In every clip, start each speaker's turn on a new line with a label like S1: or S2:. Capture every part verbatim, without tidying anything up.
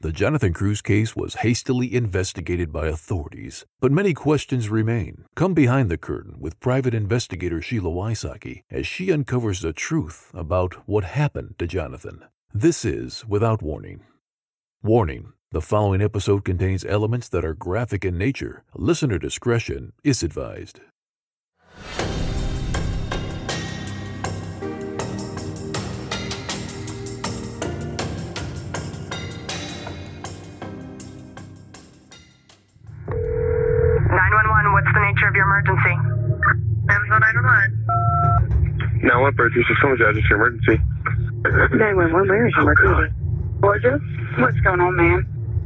S1: The Jonathan Cruz case was hastily investigated by authorities, but many questions remain. Come behind the curtain with private investigator Sheila Wysocki as she uncovers the truth about what happened to Jonathan. This is Without Warning. Warning: the following episode contains elements that are graphic in nature. Listener discretion is advised.
S2: nine one one, what's the nature of your emergency?
S3: Amazon nine one one.
S4: nine one one, Bertie, just come with you. Just your emergency.
S3: nine one one, where is your emergency? Georgia? What's going on, man?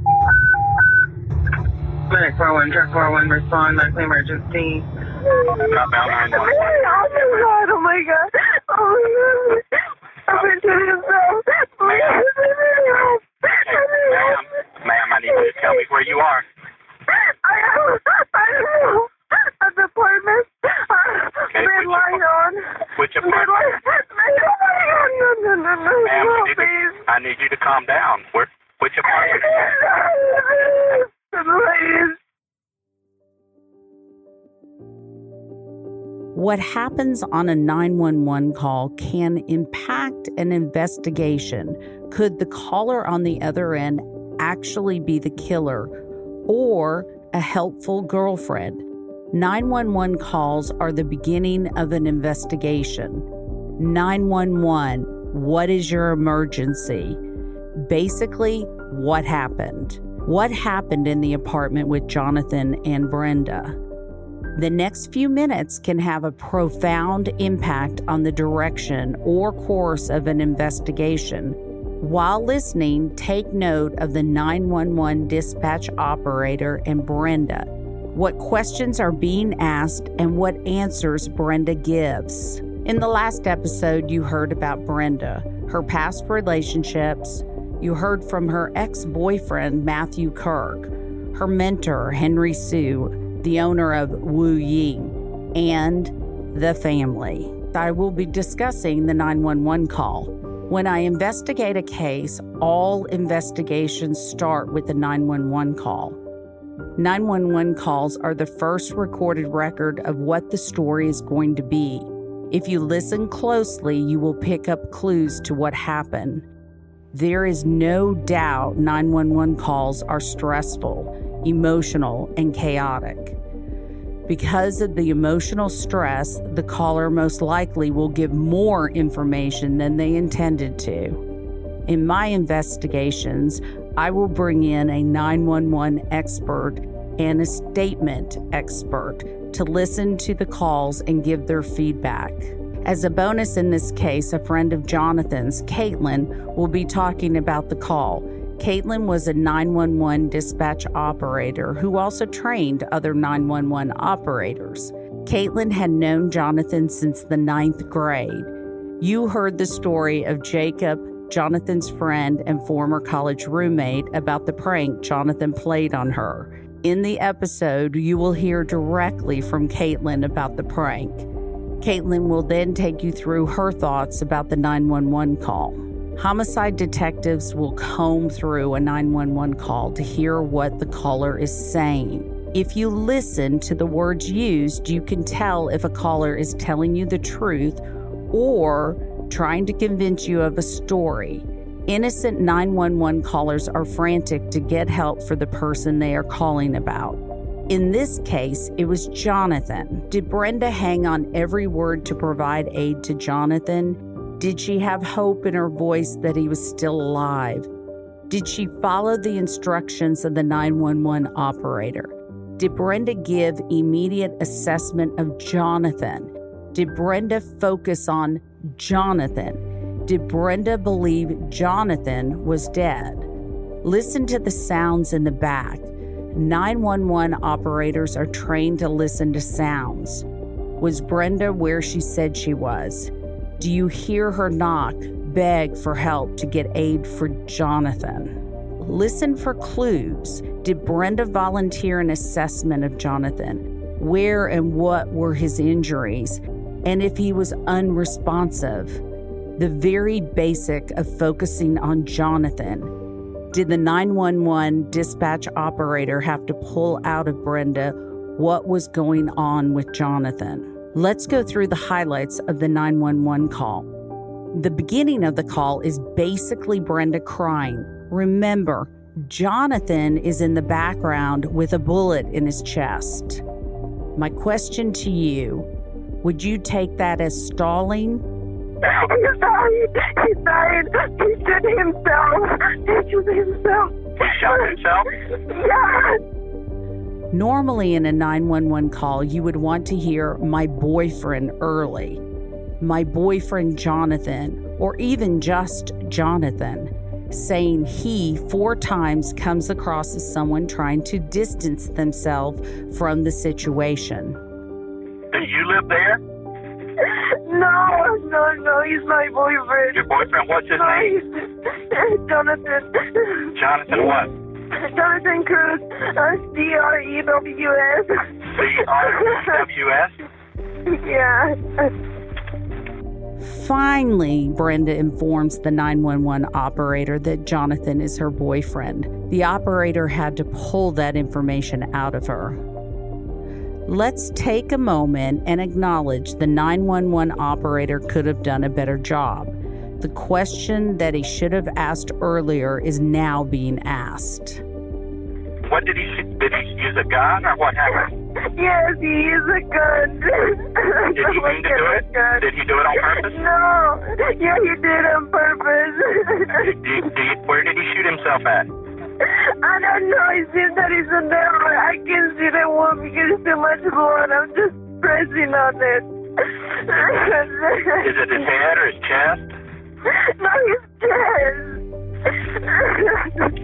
S3: Medic four one, truck four one, respond, medical emergency.
S4: Outbound nine one one.
S3: Oh my god, oh my god. Oh my god. I've been doing this now.
S4: Ma'am, ma'am, ma'am, I need you to tell me where you are.
S3: I am, I don't know. At the apartment.
S4: Okay,
S3: Red
S4: which
S3: light on.
S4: Which
S3: Red
S4: apartment?
S3: light. No, no, no, no, no.
S4: Ma'am,
S3: No,
S4: we need to,
S3: please.
S4: I need you to calm down. Where, which apartment?
S3: Please.
S5: What happens on a nine one one call can impact an investigation. Could the caller on the other end actually be the killer or a helpful girlfriend? nine one one calls are the beginning of an investigation. nine one one, what is your emergency? Basically, what happened? What happened in the apartment with Jonathan and Brenda? The next few minutes can have a profound impact on the direction or course of an investigation. While listening, take note of the nine one one dispatch operator and Brenda. What questions are being asked and what answers Brenda gives. In the last episode, you heard about Brenda, her past relationships. You heard from her ex-boyfriend, Matthew Kirk, her mentor, Henry Sue, the owner of Wu Ying, and the family. I will be discussing the nine one one call. When I investigate a case, all investigations start with the nine one one call. nine one one calls are the first recorded record of what the story is going to be. If you listen closely, you will pick up clues to what happened. There is no doubt nine one one calls are stressful, emotional, and chaotic. Because of the emotional stress, the caller most likely will give more information than they intended to. In my investigations, I will bring in a nine one one expert and a statement expert to listen to the calls and give their feedback. As a bonus in this case, a friend of Jonathan's, Caitlin, will be talking about the call. Caitlin was a nine one one dispatch operator who also trained other nine one one operators. Caitlin had known Jonathan since the ninth grade. You heard the story of Jacob, Jonathan's friend and former college roommate, about the prank Jonathan played on her. In the episode, you will hear directly from Caitlin about the prank. Caitlin will then take you through her thoughts about the nine one one call. Homicide detectives will comb through a nine one one call to hear what the caller is saying. If you listen to the words used, you can tell if a caller is telling you the truth or trying to convince you of a story. Innocent nine one one callers are frantic to get help for the person they are calling about. In this case, it was Jonathan. Did Brenda hang on every word to provide aid to Jonathan? Did she have hope in her voice that he was still alive? Did she follow the instructions of the nine one one operator? Did Brenda give immediate assessment of Jonathan? Did Brenda focus on Jonathan? Did Brenda believe Jonathan was dead? Listen to the sounds in the back. nine one one operators are trained to listen to sounds. Was Brenda where she said she was? Do you hear her knock, beg for help to get aid for Jonathan? Listen for clues. Did Brenda volunteer an assessment of Jonathan? Where and what were his injuries? And if he was unresponsive? The very basic of focusing on Jonathan. Did the nine one one dispatch operator have to pull out of Brenda what was going on with Jonathan? Let's go through the highlights of the nine one one call. The beginning of the call is basically Brenda crying. Remember, Jonathan is in the background with a bullet in his chest. My question to you, would you take that as stalling?
S3: He died. He died. He shot himself. He shot himself.
S4: He shot himself?
S3: Yeah.
S5: Normally in a nine one one call, you would want to hear my boyfriend early, my boyfriend Jonathan, or even just Jonathan. Saying he four times comes across as someone trying to distance themselves from the situation.
S4: Do you live there?
S3: No, no, no. He's my boyfriend.
S4: Your boyfriend, what's his
S3: No,
S4: name?
S3: he's Jonathan.
S4: Jonathan what?
S3: Jonathan Cruz. Uh, C R E W S.
S4: C R E W S?
S3: Yeah.
S5: Finally, Brenda informs the nine one one operator that Jonathan is her boyfriend. The operator had to pull that information out of her. Let's take a moment and acknowledge the nine one one operator could have done a better job. The question that he should have asked earlier is now being asked.
S4: What did he shoot? Did he use a gun or what happened?
S3: Yes, he is a gun.
S4: Did he mean to do it? Did he do it on purpose?
S3: No. Yeah, he did on purpose.
S4: Do you, do you, where did he shoot himself at?
S3: I don't know. It seems that he's in there. I can see the wound because there's too much blood. I'm just pressing on it.
S4: Is it his head or his chest?
S3: No, his chest.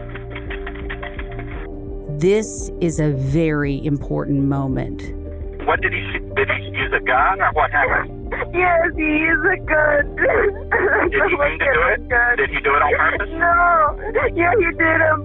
S5: This is a very important moment.
S4: What did he shoot? Did he use a gun or what happened?
S3: Yes, he is a gun.
S4: Did he mean to do it? Did he do it on purpose?
S3: No. Yeah, he did on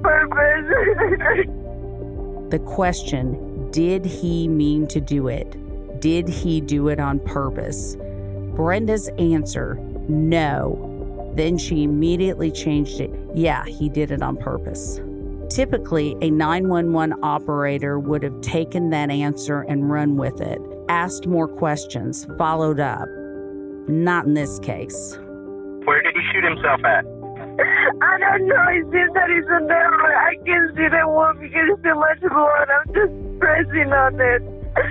S3: purpose.
S5: The question, did he mean to do it? Did he do it on purpose? Brenda's answer, no. Then she immediately changed it. Yeah, he did it on purpose. Typically, a nine one one operator would have taken that answer and run with it, asked more questions, followed up. Not in this case.
S4: Where did he shoot himself at?
S3: I don't know. It seems that he's in there. I can see the wound because there's too much blood. I'm just pressing on it.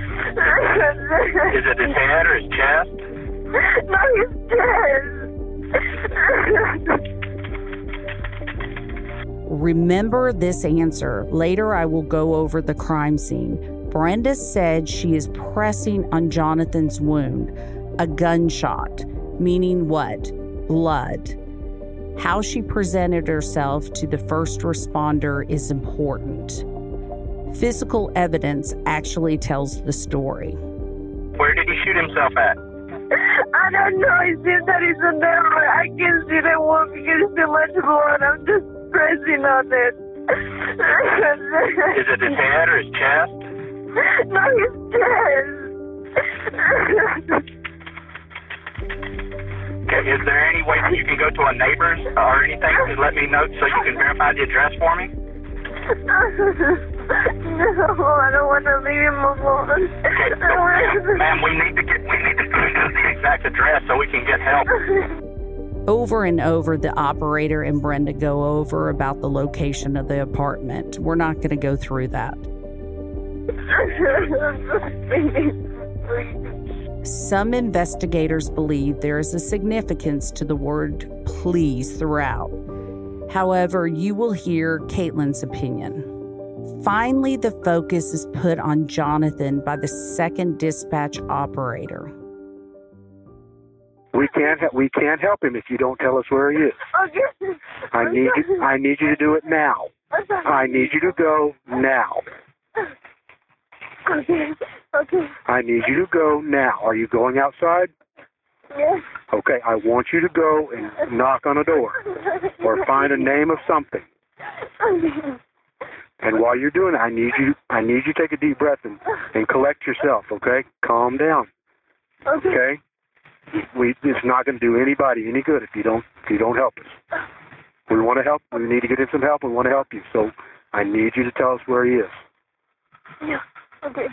S4: Is it his head or his chest?
S3: No, his chest.
S5: Remember this answer. Later, I will go over the crime scene. Brenda said she is pressing on Jonathan's wound, a gunshot, meaning what? Blood. How she presented herself to the first responder is important. Physical evidence actually tells the story.
S4: Where did he shoot himself at?
S3: I don't know. It seems that he's in there. I can see the wound because there's too much blood. I'm just pressing on it.
S4: Is it his head or his chest?
S3: No, his chest.
S4: Okay, is there any way that you can go to a neighbor's or anything to let me know so you can verify the address for me?
S3: No, I don't want to leave him alone.
S4: Okay, so, ma'am, ma'am, we need to get we need to find out the exact address so we can get help.
S5: Over and over, the operator and Brenda go over about the location of the apartment. We're not going to go through that. Some investigators believe there is a significance to the word please throughout. However, you will hear Caitlin's opinion. Finally, the focus is put on Jonathan by the second dispatch operator.
S6: We can't ha- we can't help him if you don't tell us where he is.
S3: Okay.
S6: I need you I need you to do it now. I need you to go now.
S3: Okay. Okay.
S6: I need you to go now. Are you going outside?
S3: Yes.
S6: Okay, I want you to go and knock on a door or find a name of something.
S3: Okay.
S6: And while you're doing it, I need you I need you to take a deep breath and, and collect yourself, okay? Calm down.
S3: Okay.
S6: Okay? We it's not going to do anybody any good if you don't if you don't help us. We want to help. We need to get him some help. We want to help you. So I need you to tell us where he is.
S3: Yeah, okay.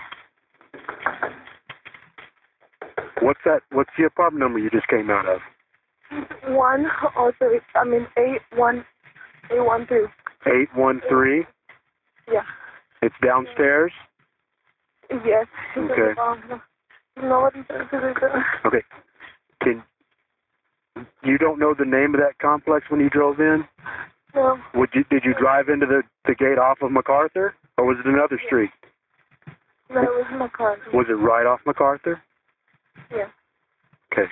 S6: What's that? What's the apartment number you just came out of?
S3: One oh three. I mean eight one eight one three.
S6: Eight one three.
S3: Yeah.
S6: It's downstairs.
S3: Yes.
S6: Okay.
S3: Nobody says it.
S6: Okay. Can you don't know the name of that complex when you drove in?
S3: No.
S6: Would you? Did you drive into the the gate off of MacArthur, or was it another street?
S3: No, it was my car.
S6: Was it right off MacArthur?
S3: Yeah.
S6: Okay.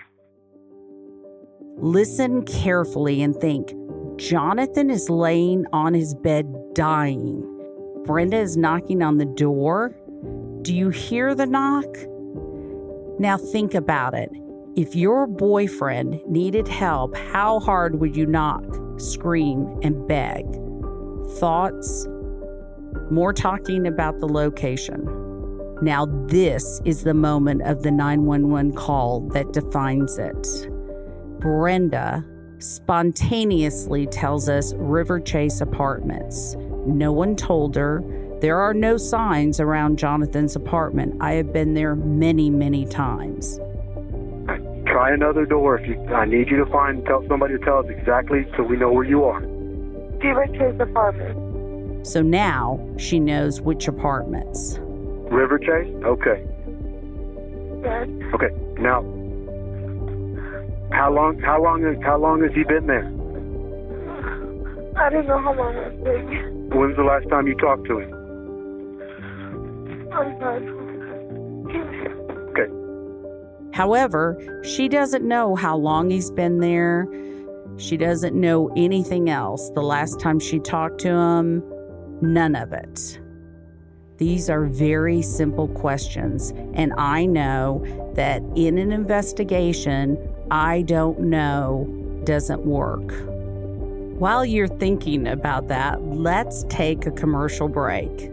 S5: Listen carefully and think. Jonathan is laying on his bed dying. Brenda is knocking on the door. Do you hear the knock? Now think about it. If your boyfriend needed help, how hard would you knock, scream, and beg? Thoughts? More talking about the location. Now this is the moment of the nine one one call that defines it. Brenda spontaneously tells us River Chase Apartments. No one told her. There are no signs around Jonathan's apartment. I have been there many, many times.
S6: Try another door if you. I need you to find. Tell somebody to tell us exactly so we know where you are.
S3: River Chase Apartment.
S5: So now she knows which apartments.
S6: River Chase. Okay.
S3: Yes.
S6: Okay. Now, how long? How long? How long has he been there?
S3: I don't know how long it takes.
S6: When's the last time you talked to him?
S3: I'm sorry.
S6: Okay.
S5: However, she doesn't know how long he's been there. She doesn't know anything else. The last time she talked to him, none of it. These are very simple questions, and I know that in an investigation, I don't know doesn't work. While you're thinking about that, let's take a commercial break.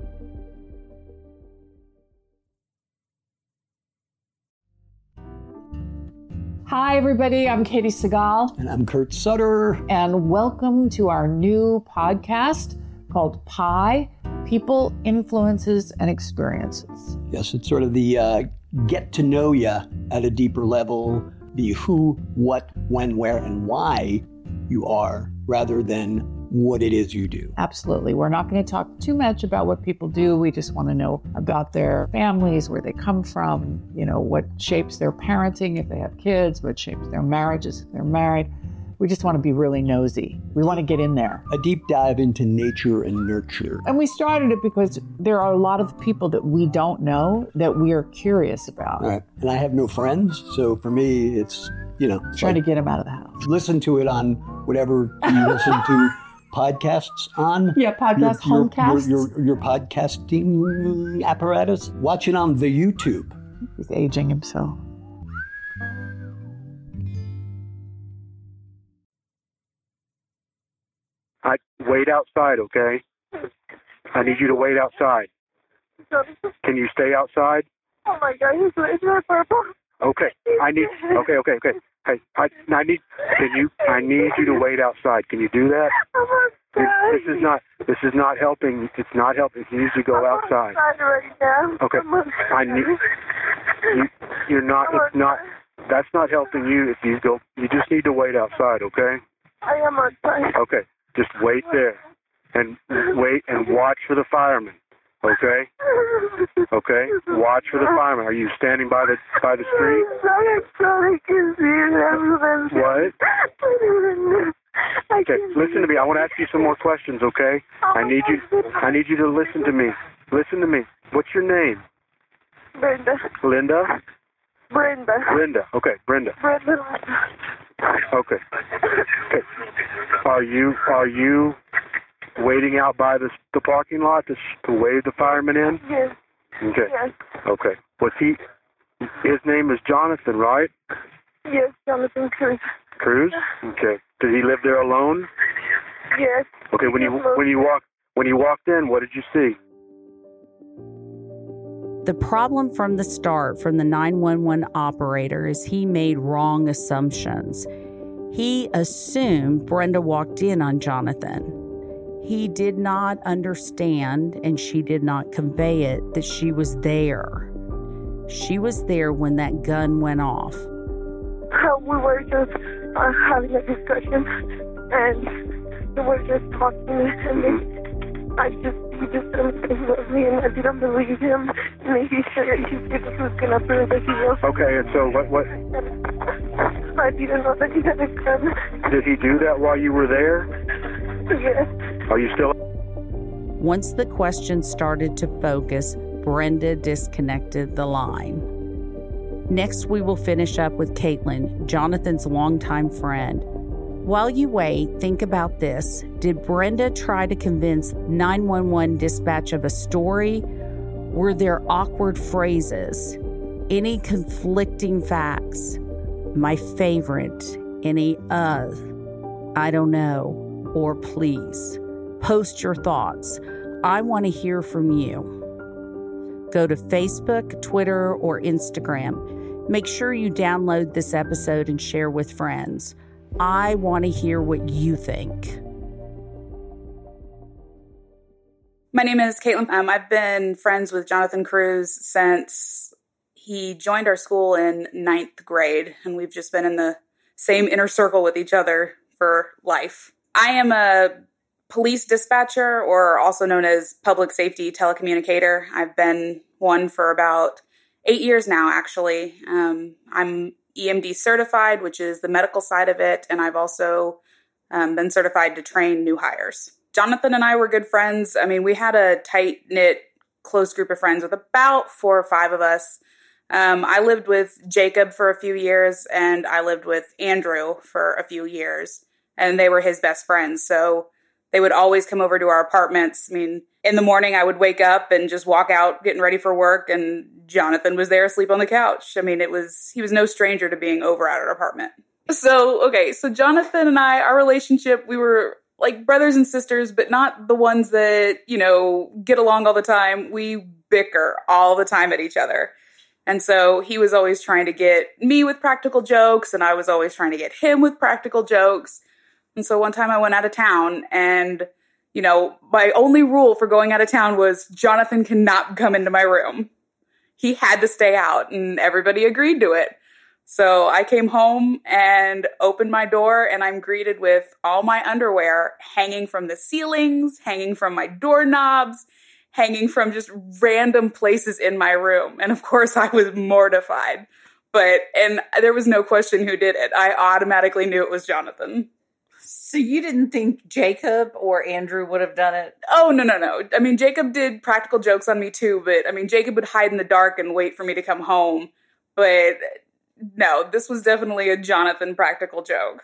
S7: Hi, everybody. I'm Katie Segal.
S8: And I'm Kurt Sutter.
S7: And welcome to our new podcast called Pi, People, Influences, and Experiences.
S8: Yes, it's sort of the uh, get to know you at a deeper level, the who, what, when, where, and why you are, rather than what it is you do.
S7: Absolutely. We're not going to talk too much about what people do. We just want to know about their families, where they come from, you know, what shapes their parenting if they have kids, what shapes their marriages if they're married. We just want to be really nosy. We want to get in there.
S8: A deep dive into nature and nurture.
S7: And we started it because there are a lot of people that we don't know that we are curious about.
S8: Right. And I have no friends, so for me, it's, you know.
S7: Trying
S8: like,
S7: to get them out of the house.
S8: Listen to it on whatever you listen to podcasts on.
S7: Yeah, podcast,
S8: your,
S7: homecasts.
S8: Your, your, your podcasting apparatus. Watch it on the YouTube.
S7: He's aging himself.
S6: I wait outside, okay? I need you to wait outside. Can you stay outside?
S3: Oh my God, he's it's not purple.
S6: Okay. I need. Okay, okay, okay. Hey, I, I need. Can you? I need you to wait outside. Can you do that? This, this is not. This is not helping. It's not helping. You need to go outside.
S3: Right now.
S6: Okay. I need. You. You're not. It's not. That's not helping you. If you go, you just need to wait outside. Okay.
S3: I am outside.
S6: Okay. Just wait there, and wait and watch for the firemen. Okay. Okay. Watch for the firemen. Are you standing by the by the street? What? Okay. Listen to me. I want to ask you some more questions. Okay. I need you. I need you to listen to me. Listen to me. What's your name?
S3: Brenda.
S6: Linda.
S3: Brenda.
S6: Brenda. Okay. Brenda.
S3: Brenda.
S6: Okay. Okay. Are you are you waiting out by the the parking lot to to wave the firemen in?
S3: Yes.
S6: Okay.
S3: Yes.
S6: Okay. Was he? His name is Jonathan, right?
S3: Yes, Jonathan Cruz.
S6: Cruz. Okay. Did he live there alone?
S3: Yes.
S6: Okay. When you when you walk when you walked in, what did you see?
S5: The problem from the start from the nine one one operator is he made wrong assumptions. He assumed Brenda walked in on Jonathan. He did not understand, and she did not convey it, that she was there. She was there when that gun went off.
S3: We were just uh, having a discussion, and we were just talking, and then I just, he just said he loved me, and I didn't believe him. And then he said he said he was going to prove that he loved me.
S6: Okay, and so what, what?
S3: I didn't know that he had a gun.
S6: Did he do that while you were there?
S3: Yes.
S6: Are you still?
S5: Once the question started to focus, Brenda disconnected the line. Next, we will finish up with Caitlin, Jonathan's longtime friend. While you wait, think about this. Did Brenda try to convince nine one one dispatch of a story? Were there awkward phrases? Any conflicting facts? My favorite, any uh, I don't know, or please. Post your thoughts. I want to hear from you. Go to Facebook, Twitter, or Instagram. Make sure you download this episode and share with friends. I want to hear what you think.
S9: My name is Caitlin. Um, I've been friends with Jonathan Cruz since he joined our school in ninth grade, and we've just been in the same inner circle with each other for life. I am a police dispatcher, or also known as public safety telecommunicator. I've been one for about eight years now, actually. Um, I'm E M D certified, which is the medical side of it, and I've also um, been certified to train new hires. Jonathan and I were good friends. I mean, we had a tight-knit, close group of friends with about four or five of us. Um, I lived with Jacob for a few years, and I lived with Andrew for a few years, and they were his best friends. So they would always come over to our apartments. I mean, in the morning, I would wake up and just walk out getting ready for work, and Jonathan was there asleep on the couch. I mean, it was he was no stranger to being over at our apartment. So, okay, so Jonathan and I, our relationship, we were like brothers and sisters, but not the ones that, you know, get along all the time. We bicker all the time at each other. And so he was always trying to get me with practical jokes, and I was always trying to get him with practical jokes. And so one time I went out of town, and, you know, my only rule for going out of town was Jonathan cannot come into my room. He had to stay out, and everybody agreed to it. So I came home and opened my door, and I'm greeted with all my underwear hanging from the ceilings, hanging from my doorknobs, hanging from just random places in my room. And of course, I was mortified. But, and there was no question who did it. I automatically knew it was Jonathan.
S5: So you didn't think Jacob or Andrew would have done it?
S9: Oh, no, no, no. I mean, Jacob did practical jokes on me too, but I mean, Jacob would hide in the dark and wait for me to come home. But no, this was definitely a Jonathan practical joke.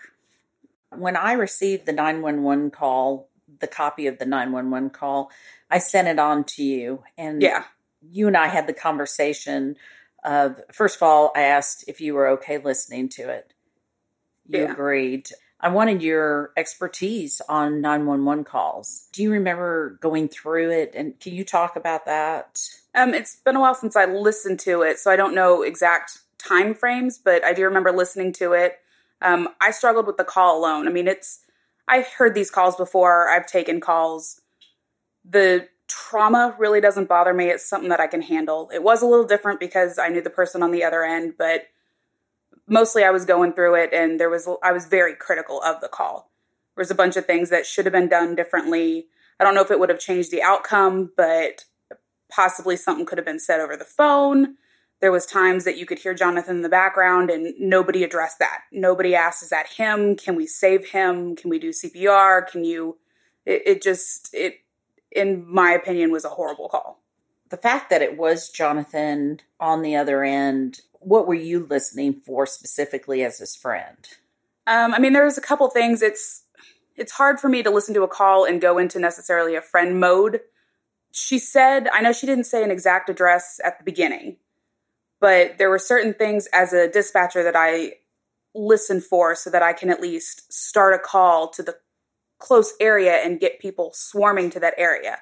S5: When I received the nine one one call, the copy of the nine one one call, I sent it on to you. And
S9: yeah,
S5: you and I had the conversation of, first of all, I asked if you were okay listening to it. You
S9: yeah.
S5: agreed. I wanted your expertise on nine one one calls. Do you remember going through it? And can you talk about that?
S9: Um, it's been a while since I listened to it, so I don't know exact time frames, but I do remember listening to it. Um, I struggled with the call alone. I mean, it's, I've heard these calls before. I've taken calls. The trauma really doesn't bother me. It's something that I can handle. It was a little different because I knew the person on the other end, but mostly I was going through it, and there was, I was very critical of the call. There was a bunch of things that should have been done differently. I don't know if it would have changed the outcome, but possibly something could have been said over the phone. There was times that you could hear Jonathan in the background and nobody addressed that. Nobody asked, is that him? Can we save him? Can we do C P R? Can you, it, it just, it, in my opinion, was a horrible call.
S5: The fact that it was Jonathan on the other end, what were you listening for specifically as his friend?
S9: Um, I mean, there was a couple things. It's, it's hard for me to listen to a call and go into necessarily a friend mode. She said, I know she didn't say an exact address at the beginning, but there were certain things as a dispatcher that I listen for so that I can at least start a call to the close area and get people swarming to that area.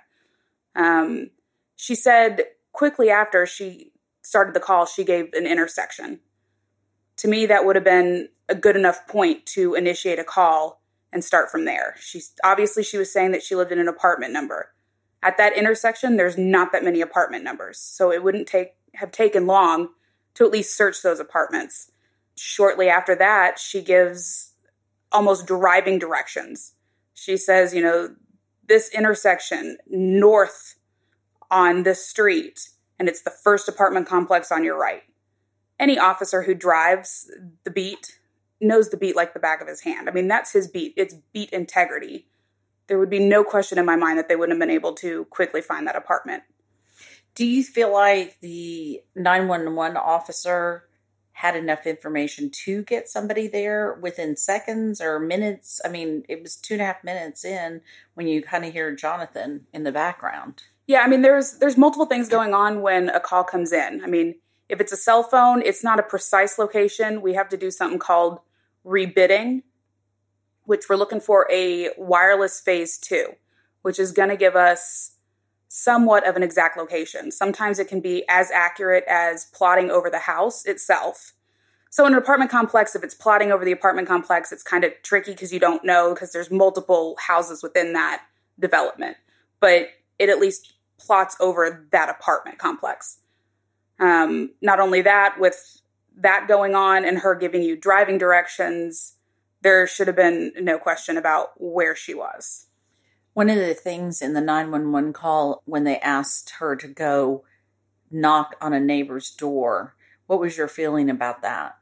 S9: Um, she said quickly after she started the call, she gave an intersection. To me, that would have been a good enough point to initiate a call and start from there. She's obviously she was saying that she lived in an apartment number. At that intersection, there's not that many apartment numbers, so it wouldn't take have taken long to at least search those apartments. Shortly after that, she gives almost driving directions. She says, you know, this intersection north on this street, and it's the first apartment complex on your right. Any officer who drives the beat knows the beat like the back of his hand. I mean, that's his beat. It's beat integrity. There would be no question in my mind that they wouldn't have been able to quickly find that apartment.
S5: Do you feel like the nine one one officer had enough information to get somebody there within seconds or minutes? I mean, it was two and a half minutes in when you kind of hear Jonathan in the background.
S9: Yeah, I mean, there's there's multiple things going on when a call comes in. I mean, if it's a cell phone, it's not a precise location. We have to do something called rebidding, which we're looking for a wireless phase two, which is going to give us somewhat of an exact location. Sometimes it can be as accurate as plotting over the house itself. So in an apartment complex, if it's plotting over the apartment complex, it's kind of tricky because you don't know because there's multiple houses within that development. But it at least plots over that apartment complex. Um, not only that, with that going on and her giving you driving directions, there should have been no question about where she was.
S5: One of the things in the nine one one call when they asked her to go knock on a neighbor's door, what was your feeling about that?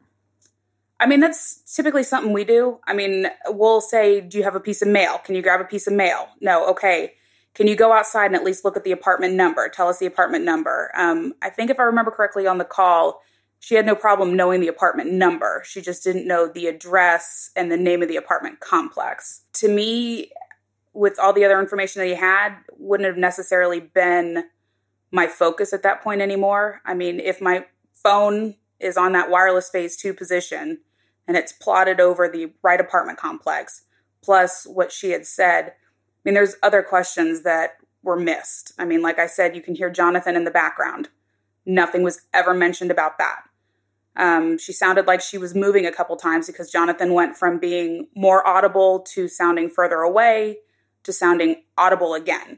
S9: I mean, that's typically something we do. I mean, we'll say, do you have a piece of mail? Can you grab a piece of mail? No. Okay. Can you go outside and at least look at the apartment number? Tell us the apartment number. Um, I think if I remember correctly on the call, she had no problem knowing the apartment number. She just didn't know the address and the name of the apartment complex. To me, with all the other information that he had, wouldn't have necessarily been my focus at that point anymore. I mean, if my phone is on that wireless phase two position and it's plotted over the right apartment complex, plus what she had said, I mean, there's other questions that were missed. I mean, like I said, you can hear Jonathan in the background. Nothing was ever mentioned about that. Um, she sounded like she was moving a couple times because Jonathan went from being more audible to sounding further away to sounding audible again.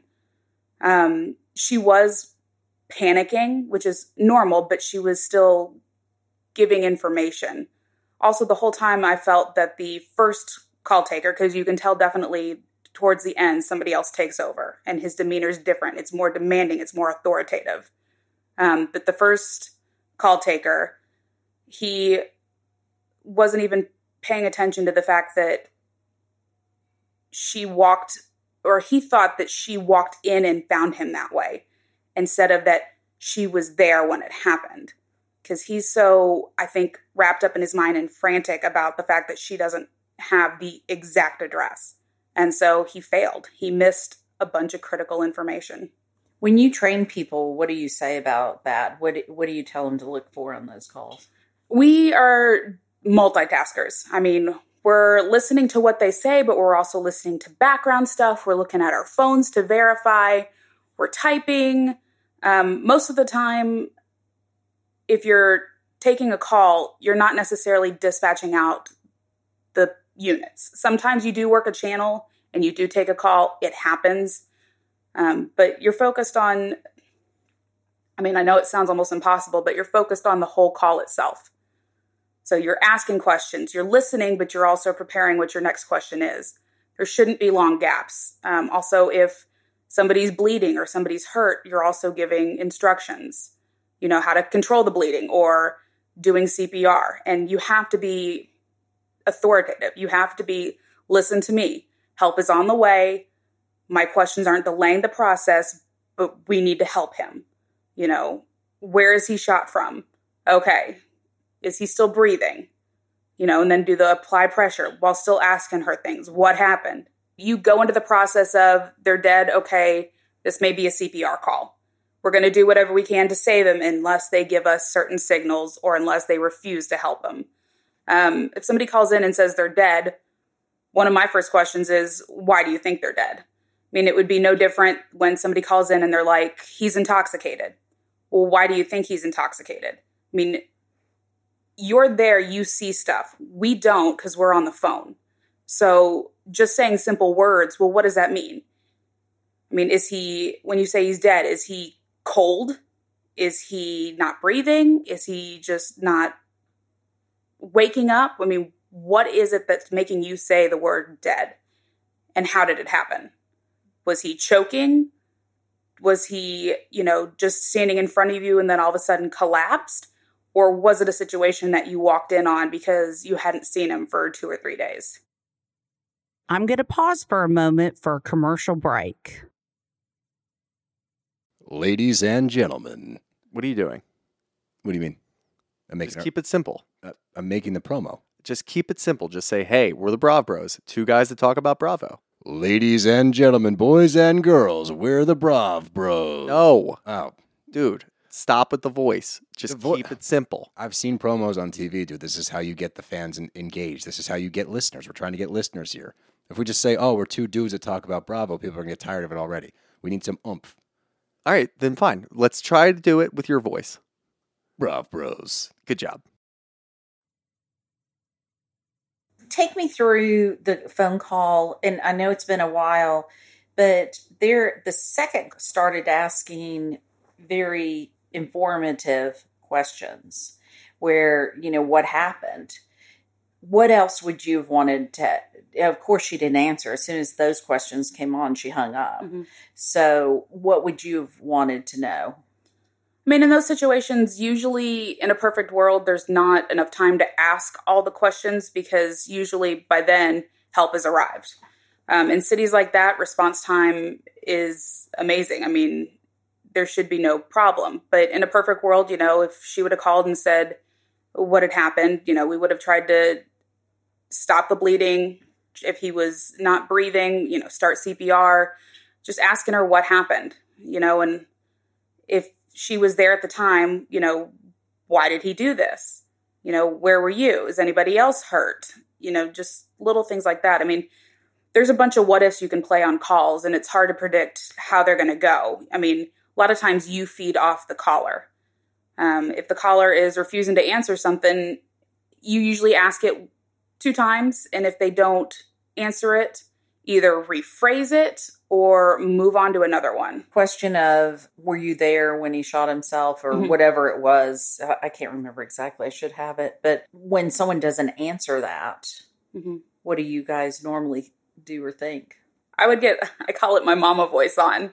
S9: Um, she was panicking, which is normal, but she was still giving information. Also, the whole time I felt that the first call taker, because you can tell definitely towards the end, somebody else takes over and his demeanor is different. It's more demanding. It's more authoritative. Um, but the first call taker, he wasn't even paying attention to the fact that she walked, or he thought that she walked in and found him that way instead of that she was there when it happened. Because he's so, I think, wrapped up in his mind and frantic about the fact that she doesn't have the exact address. And so he failed. He missed a bunch of critical information.
S5: When you train people, what do you say about that? What what do you tell them to look for on those calls?
S9: We are multitaskers. I mean, we're listening to what they say, but we're also listening to background stuff. We're looking at our phones to verify. We're typing. Um, most of the time, if you're taking a call, you're not necessarily dispatching out the units. Sometimes you do work a channel and you do take a call. It happens. Um, but you're focused on, I mean, I know it sounds almost impossible, but you're focused on the whole call itself. So you're asking questions, you're listening, but you're also preparing what your next question is. There shouldn't be long gaps. Um, also, if somebody's bleeding or somebody's hurt, you're also giving instructions, you know, how to control the bleeding or doing C P R. And you have to be authoritative. You have to be, listen to me. Help is on the way. My questions aren't delaying the process, but we need to help him. You know, where is he shot from? Okay. Is he still breathing? You know, and then do the apply pressure while still asking her things. What happened? You go into the process of they're dead. Okay, this may be a C P R call. We're going to do whatever we can to save them unless they give us certain signals or unless they refuse to help them. Um, if somebody calls in and says they're dead, one of my first questions is, why do you think they're dead? I mean, it would be no different when somebody calls in and they're like, he's intoxicated. Well, why do you think he's intoxicated? I mean, you're there, you see stuff. We don't because we're on the phone. So just saying simple words, well, what does that mean? I mean, is he, when you say he's dead, is he cold? Is he not breathing? Is he just not waking up? I mean, what is it that's making you say the word dead? And how did it happen? Was he choking? Was he, you know, just standing in front of you and then all of a sudden collapsed? Or was it a situation that you walked in on because you hadn't seen him for two or three days?
S5: I'm going to pause for a moment for a commercial break.
S10: Ladies and gentlemen.
S11: What are you doing?
S10: What do you mean? I'm making
S11: Just
S10: a-
S11: keep it simple.
S10: uh, I'm making the promo.
S11: Just keep it simple. Just say, hey, we're the Brav Bros. Two guys that talk about Bravo.
S10: Ladies and gentlemen, boys and girls, we're the Brav Bros.
S11: No.
S10: Oh.
S11: Dude, stop with the voice. Just
S10: The vo-
S11: keep it simple.
S10: I've seen promos on T V, dude. This is how you get the fans en- engaged. This is how you get listeners. We're trying to get listeners here. If we just say, oh, we're two dudes that talk about Bravo, people are going to get tired of it already. We need some oomph.
S11: All right, then fine. Let's try to do it with your voice.
S10: Brav Bros.
S11: Good job.
S12: Take me through the phone call, and I know it's been a while, but there, the second started asking very informative questions where, you know, what happened? What else would you have wanted to, of course she didn't answer. As soon as those questions came on, she hung up.
S9: Mm-hmm.
S12: So what would you have wanted to know?
S9: I mean, in those situations, usually in a perfect world, there's not enough time to ask all the questions because usually by then help has arrived. Um, in cities like that, response time is amazing. I mean, there should be no problem. But in a perfect world, you know, if she would have called and said what had happened, you know, we would have tried to stop the bleeding. If he was not breathing, you know, start C P R, just asking her what happened, you know, and if she was there at the time, you know, why did he do this? You know, where were you? Is anybody else hurt? You know, just little things like that. I mean, there's a bunch of what ifs you can play on calls, and it's hard to predict how they're going to go. I mean, a lot of times you feed off the caller. Um, if the caller is refusing to answer something, you usually ask it two times, and if they don't answer it, either rephrase it or move on to another one.
S12: Question of, were you there when he shot himself or
S9: Mm-hmm.
S12: whatever it was? I can't remember exactly. I should have it. But when someone doesn't answer that,
S9: Mm-hmm.
S12: what do you guys normally do or think?
S9: I would get, I call it my mama voice on.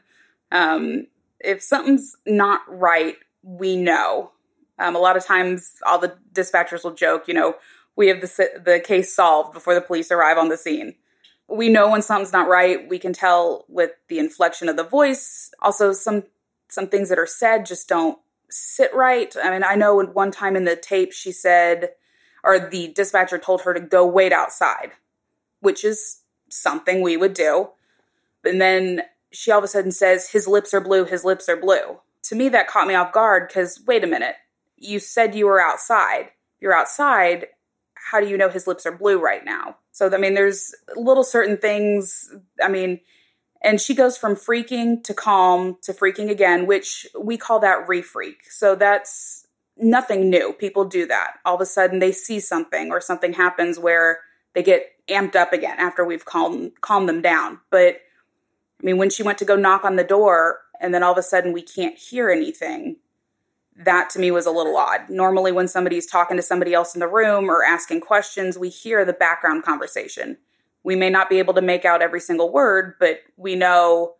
S9: Um, if something's not right, we know. Um, a lot of times all the dispatchers will joke, you know, we have the, the case solved before the police arrive on the scene. We know when something's not right. We can tell with the inflection of the voice. Also, some some things that are said just don't sit right. I mean, I know one time in the tape she said, or the dispatcher told her to go wait outside, which is something we would do. And then she all of a sudden says, his lips are blue, his lips are blue. To me, that caught me off guard because, wait a minute, you said you were outside. You're outside. How do you know his lips are blue right now? So, I mean, there's little certain things, I mean, and she goes from freaking to calm to freaking again, which we call that re-freak. So that's nothing new. People do that. All of a sudden they see something or something happens where they get amped up again after we've calmed, calmed them down. But, I mean, when she went to go knock on the door and then all of a sudden we can't hear anything, that to me was a little odd. Normally when somebody's talking to somebody else in the room or asking questions, we hear the background conversation. We may not be able to make out every single word, but we know,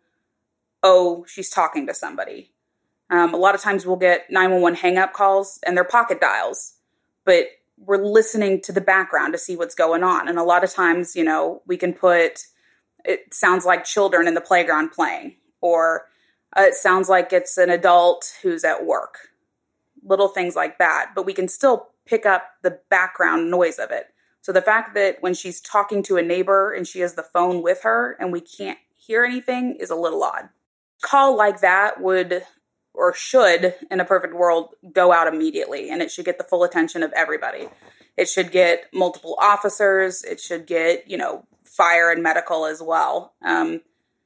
S9: oh, she's talking to somebody. Um, a lot of times we'll get nine one one hang-up calls and they're pocket dials, but we're listening to the background to see what's going on. And a lot of times, you know, we can put, it sounds like children in the playground playing, or uh, it sounds like it's an adult who's at work. Little things like that, but we can still pick up the background noise of it. So the fact that when she's talking to a neighbor and she has the phone with her and we can't hear anything is a little odd. Call like that would, or should, in a perfect world, go out immediately, and it should get the full attention of everybody. It should get multiple officers. It should get, you know, fire and medical as well. Um,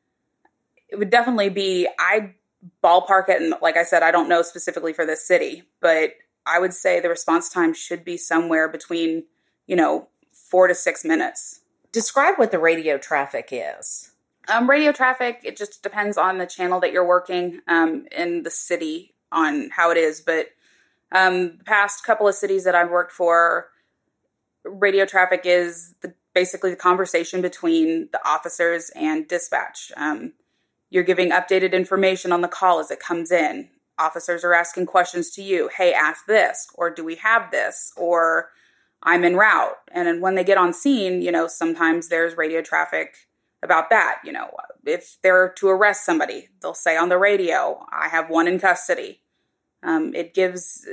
S9: it would definitely be, I'd ballpark it, and like I said, I don't know specifically for this city, but I would say the response time should be somewhere between, you know, four to six minutes.
S12: Describe what the radio traffic is.
S9: Um, radio traffic, it just depends on the channel that you're working um, in the city on how it is. But um, the past couple of cities that I've worked for, radio traffic is the, basically the conversation between the officers and dispatch. Um, you're giving updated information on the call as it comes in. Officers are asking questions to you. Hey, ask this, or do we have this, or I'm en route. And then when they get on scene, you know, sometimes there's radio traffic about that. You know, if they're to arrest somebody, they'll say on the radio, I have one in custody. Um, it gives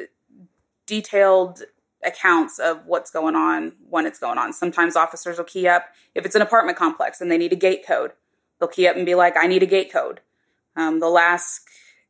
S9: detailed accounts of what's going on when it's going on. Sometimes officers will key up. If it's an apartment complex and they need a gate code, they'll key up and be like, I need a gate code. Um, they'll ask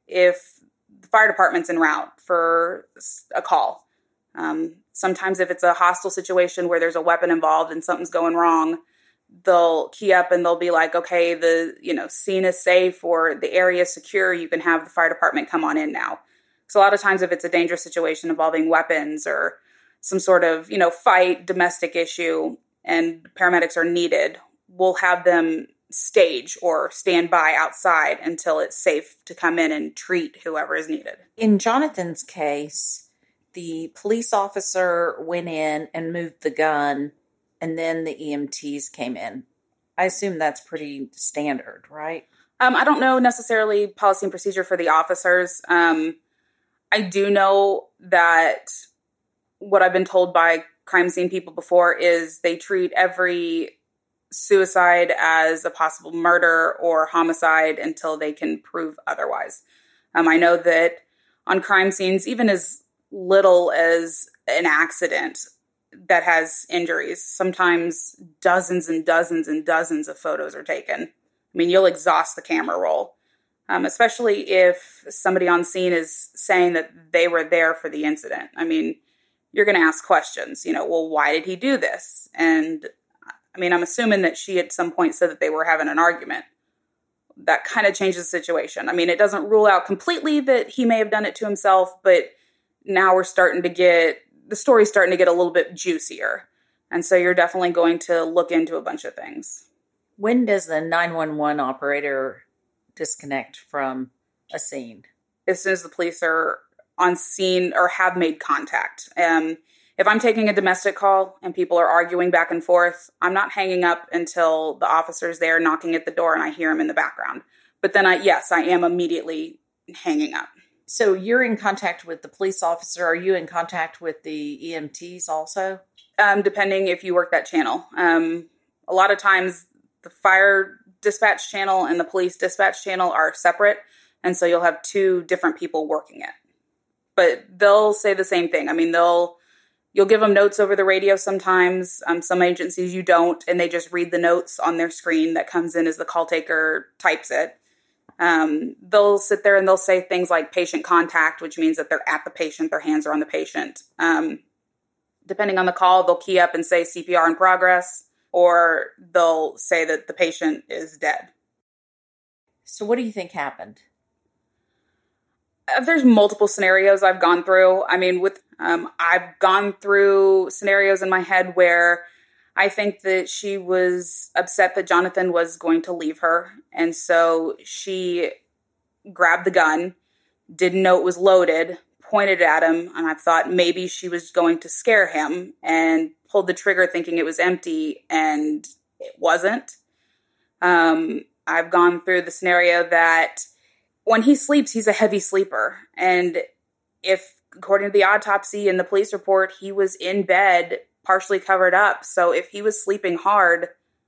S9: if the fire department's en route for a call. Um, sometimes if it's a hostile situation where there's a weapon involved and something's going wrong, they'll key up and they'll be like, okay, the, you know, scene is safe or the area is secure. You can have the fire department come on in now. So a lot of times if it's a dangerous situation involving weapons or some sort of, you know, fight, domestic issue, and paramedics are needed, we'll have them stage or stand by outside until it's safe to come in and treat whoever is needed.
S12: In Jonathan's case, the police officer went in and moved the gun, and then the E M Ts came in. I assume that's pretty standard, right?
S9: Um, I don't know necessarily policy and procedure for the officers. Um, I do know that what I've been told by crime scene people before is they treat every suicide as a possible murder or homicide until they can prove otherwise. Um, I know that on crime scenes, even as little as an accident that has injuries, sometimes dozens and dozens and dozens of photos are taken. I mean, you'll exhaust the camera roll, um, especially if somebody on scene is saying that they were there for the incident. I mean, you're going to ask questions, you know, well, why did he do this? And I mean, I'm assuming that she at some point said that they were having an argument. That kind of changes the situation. I mean, it doesn't rule out completely that he may have done it to himself, but now we're starting to get, the story's starting to get a little bit juicier. And so you're definitely going to look into a bunch of things.
S12: When does the nine one one operator disconnect from a scene?
S9: As soon as the police are on scene or have made contact. Um, if I'm taking a domestic call and people are arguing back and forth, I'm not hanging up until the officer's there knocking at the door and I hear him in the background. But then, I yes, I am immediately hanging up.
S12: So you're in contact with the police officer. Are you in contact with the E M Ts also?
S9: Um, depending if you work that channel. Um, a lot of times the fire dispatch channel and the police dispatch channel are separate. And so you'll have two different people working it. But they'll say the same thing. I mean, they'll you'll give them notes over the radio sometimes. Um, some agencies you don't, and they just read the notes on their screen that comes in as the call taker types it. Um, they'll sit there and they'll say things like patient contact, which means that they're at the patient, their hands are on the patient. Um, depending on the call, they'll key up and say C P R in progress, or they'll say that the patient is dead.
S12: So what do you think happened?
S9: There's multiple scenarios I've gone through. I mean, with um, I've gone through scenarios in my head where I think that she was upset that Jonathan was going to leave her. And so she grabbed the gun, didn't know it was loaded, pointed at him. And I thought maybe she was going to scare him and pulled the trigger thinking it was empty, and it wasn't. Um, I've gone through the scenario that when he sleeps, he's a heavy sleeper. And if, according to the autopsy and the police report, he was in bed, partially covered up. So if he was sleeping hard,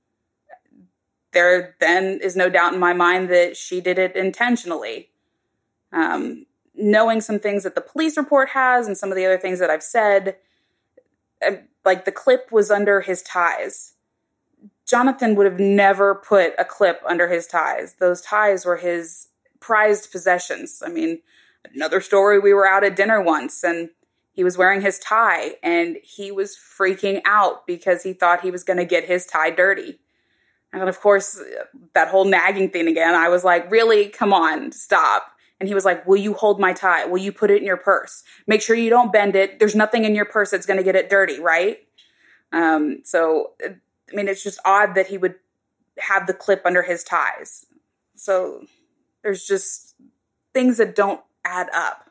S9: there then is no doubt in my mind that she did it intentionally. Um, knowing some things that the police report has and some of the other things that I've said, like the clip was under his ties. Jonathan would have never put a clip under his ties. Those ties were his prized possessions. I mean, another story, we were out at dinner once and he was wearing his tie and he was freaking out because he thought he was going to get his tie dirty. And of course, that whole nagging thing again, I was like, really? Come on, stop. And he was like, will you hold my tie? Will you put it in your purse? Make sure you don't bend it. There's nothing in your purse that's going to get it dirty, right? Um, so, I mean, it's just odd that he would have the clip under his ties. So there's just things that don't add up.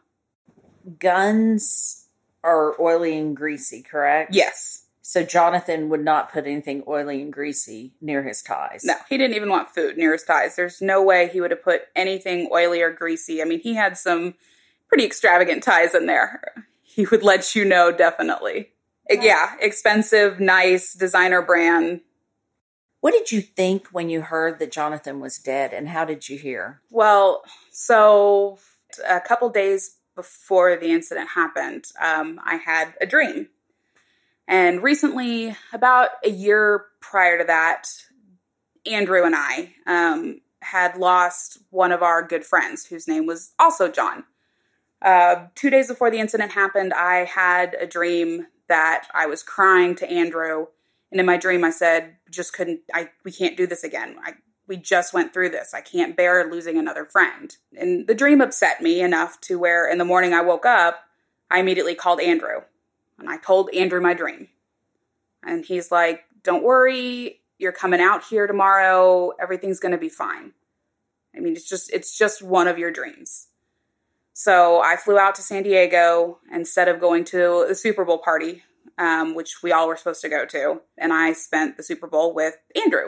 S12: Guns are oily and greasy, correct?
S9: Yes.
S12: So Jonathan would not put anything oily and greasy near his ties.
S9: No, he didn't even want food near his ties. There's no way he would have put anything oily or greasy. I mean, he had some pretty extravagant ties in there. He would let you know, definitely. Nice. Yeah, expensive, nice, designer brand.
S12: What did you think when you heard that Jonathan was dead, and how did you hear?
S9: Well, so a couple days before the incident happened, um, I had a dream. And recently, about a year prior to that, Andrew and I um, had lost one of our good friends, whose name was also John. Uh, two days before the incident happened, I had a dream that I was crying to Andrew. And in my dream, I said, just couldn't, I, we can't do this again. I, we just went through this. I can't bear losing another friend. And the dream upset me enough to where in the morning I woke up, I immediately called Andrew. And I told Andrew my dream. And he's like, don't worry, you're coming out here tomorrow. Everything's going to be fine. I mean, it's just it's just one of your dreams. So I flew out to San Diego instead of going to the Super Bowl party, um, which we all were supposed to go to. And I spent the Super Bowl with Andrew.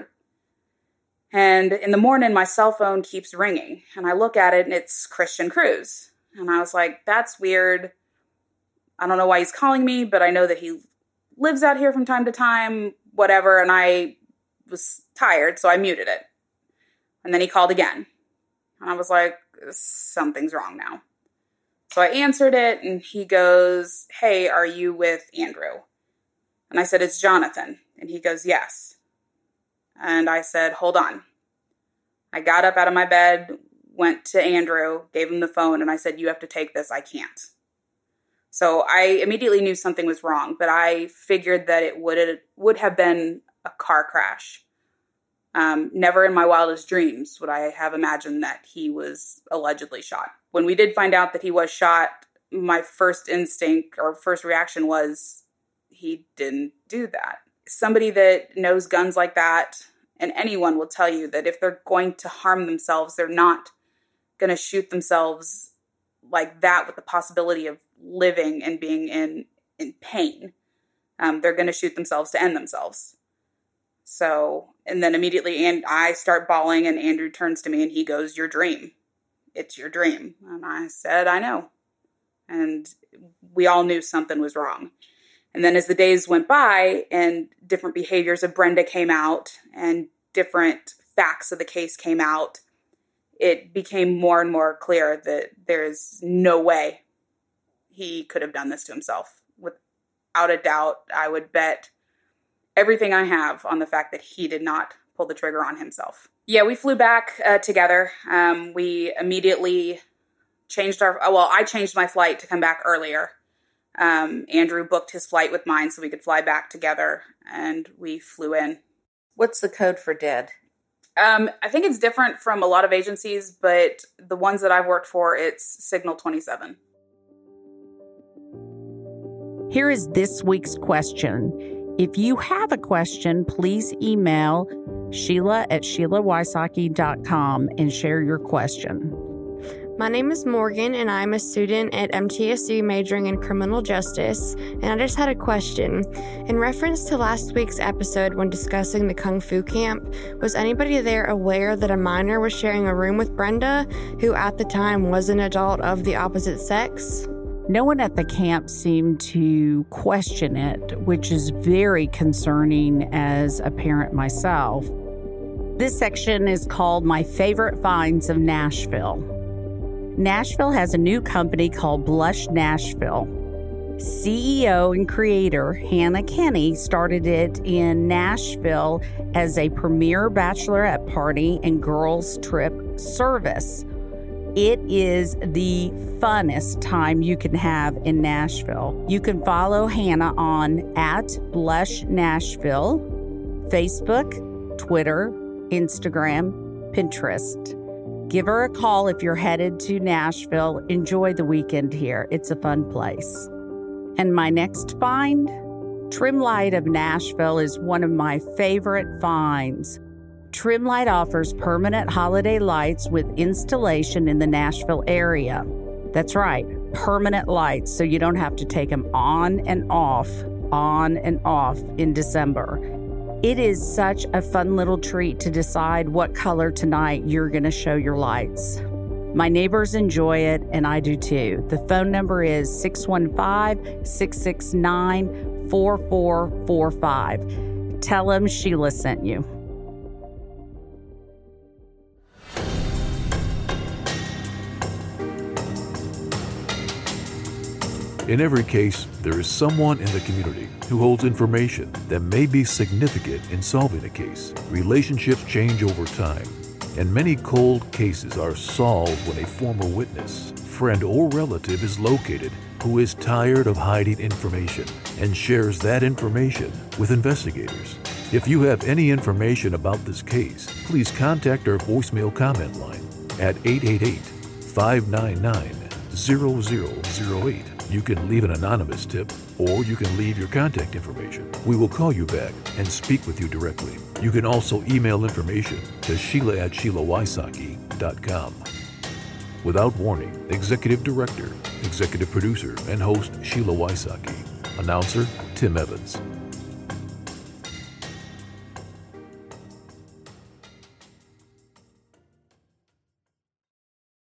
S9: And in the morning, my cell phone keeps ringing. And I look at it, and it's Christian Cruz. And I was like, that's weird. I don't know why he's calling me, but I know that he lives out here from time to time, whatever. And I was tired, so I muted it. And then he called again. And I was like, something's wrong now. So I answered it, and he goes, hey, are you with Andrew? And I said, it's Jonathan. And he goes, yes. And I said, hold on. I got up out of my bed, went to Andrew, gave him the phone, and I said, you have to take this. I can't. So I immediately knew something was wrong, but I figured that it would would have been a car crash. Um, never in my wildest dreams would I have imagined that he was allegedly shot. When we did find out that he was shot, my first instinct or first reaction was he didn't do that. Somebody that knows guns like that, and anyone will tell you that if they're going to harm themselves, they're not going to shoot themselves like that with the possibility of living and being in, in pain. Um, they're going to shoot themselves to end themselves. So, and then immediately and I start bawling, and Andrew turns to me and he goes, your dream. It's your dream. And I said, I know. And we all knew something was wrong. And then as the days went by and different behaviors of Brenda came out and different facts of the case came out, it became more and more clear that there's no way he could have done this to himself. Without a doubt, I would bet everything I have on the fact that he did not pull the trigger on himself. Yeah, we flew back uh, together. Um, we immediately changed our, well, I changed my flight to come back earlier. Um, Andrew booked his flight with mine so we could fly back together, and we flew in.
S12: What's the code for dead?
S9: Um, I think it's different from a lot of agencies, but the ones that I've worked for, it's Signal twenty-seven.
S5: Here is this week's question. If you have a question, please email Sheila at Sheila Wysocki dot com and share your question.
S13: My name is Morgan, and I'm a student at M T S U majoring in criminal justice, and I just had a question. In reference to last week's episode when discussing the Kung Fu camp, was anybody there aware that a minor was sharing a room with Brenda, who at the time was an adult of the opposite sex?
S5: No one at the camp seemed to question it, which is very concerning as a parent myself. This section is called My Favorite Finds of Nashville. Nashville has a new company called Blush Nashville. C E O and creator Hannah Kenny started it in Nashville as a premier bachelorette party and girls trip service. It is the funnest time you can have in Nashville. You can follow Hannah on at Blush Nashville, Facebook, Twitter, Instagram, Pinterest. Give her a call if you're headed to Nashville. Enjoy the weekend here. It's a fun place. And my next find? Trimlight of Nashville is one of my favorite finds. Trimlight offers permanent holiday lights with installation in the Nashville area. That's right, permanent lights, so you don't have to take them on and off, on and off in December. It is such a fun little treat to decide what color tonight you're going to show your lights. My neighbors enjoy it, and I do too. The phone number is six one five, six six nine, four four four five. Tell them Sheila sent you.
S1: In every case, there is someone in the community who holds information that may be significant in solving a case. Relationships change over time, and many cold cases are solved when a former witness, friend, or relative is located who is tired of hiding information and shares that information with investigators. If you have any information about this case, please contact our voicemail comment line at eight eight eight, five nine nine, zero zero zero eight. You can leave an anonymous tip, or you can leave your contact information. We will call you back and speak with you directly. You can also email information to Sheila at Sheila Wysocki dot com. Without Warning, Executive Director, Executive Producer, and Host Sheila Wysocki. Announcer Tim Evans.